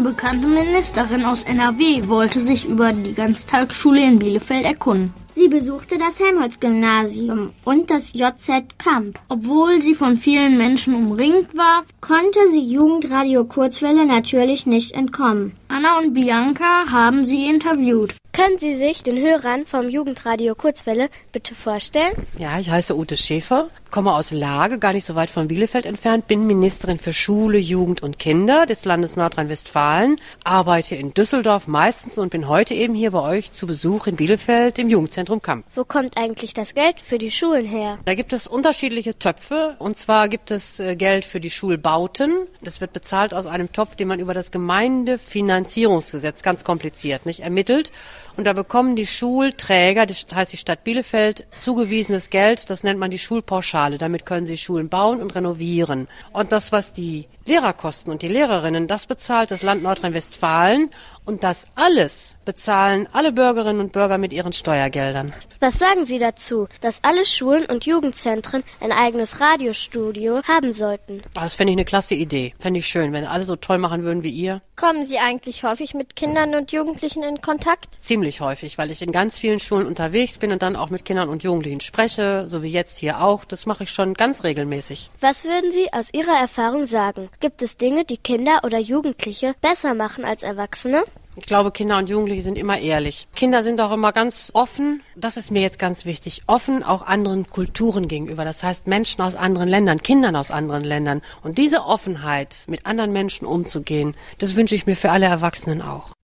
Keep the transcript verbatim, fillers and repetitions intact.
bekannte Ministerin aus N R W wollte sich über die Ganztagsschule in Bielefeld erkunden. Sie besuchte das Helmholtz-Gymnasium und das J Z Kamp. Obwohl sie von vielen Menschen umringt war, konnte sie Jugendradio Kurzwelle natürlich nicht entkommen. Anna und Bianca haben sie interviewt. Können Sie sich den Hörern vom Jugendradio Kurzwelle bitte vorstellen? Ja, ich heiße Ute Schäfer, komme aus Lage, gar nicht so weit von Bielefeld entfernt, bin Ministerin für Schule, Jugend und Kinder des Landes Nordrhein-Westfalen, arbeite in Düsseldorf meistens und bin heute eben hier bei euch zu Besuch in Bielefeld im Jugendzentrum Kamp. Wo kommt eigentlich das Geld für die Schulen her? Da gibt es unterschiedliche Töpfe, und zwar gibt es äh, Geld für die Schulbauten. Das wird bezahlt aus einem Topf, den man über das Gemeindefinanzierungsgesetz, ganz kompliziert, nicht ermittelt. Und da bekommen die Schulträger, das heißt die Stadt Bielefeld, zugewiesenes Geld, das nennt man die Schulpauschale. Damit können sie Schulen bauen und renovieren. Und das, was die Lehrerkosten und die Lehrerinnen, das bezahlt das Land Nordrhein-Westfalen. Und das alles bezahlen alle Bürgerinnen und Bürger mit ihren Steuergeldern. Was sagen Sie dazu, dass alle Schulen und Jugendzentren ein eigenes Radiostudio haben sollten? Das fände ich eine klasse Idee. Fände ich schön, wenn alle so toll machen würden wie ihr. Kommen Sie eigentlich häufig mit Kindern und Jugendlichen in Kontakt? Ziemlich häufig, weil ich in ganz vielen Schulen unterwegs bin und dann auch mit Kindern und Jugendlichen spreche, so wie jetzt hier auch. Das mache ich schon ganz regelmäßig. Was würden Sie aus Ihrer Erfahrung sagen? Gibt es Dinge, die Kinder oder Jugendliche besser machen als Erwachsene? Ich glaube, Kinder und Jugendliche sind immer ehrlich. Kinder sind auch immer ganz offen, das ist mir jetzt ganz wichtig, offen auch anderen Kulturen gegenüber. Das heißt Menschen aus anderen Ländern, Kindern aus anderen Ländern. Und diese Offenheit, mit anderen Menschen umzugehen, das wünsche ich mir für alle Erwachsenen auch.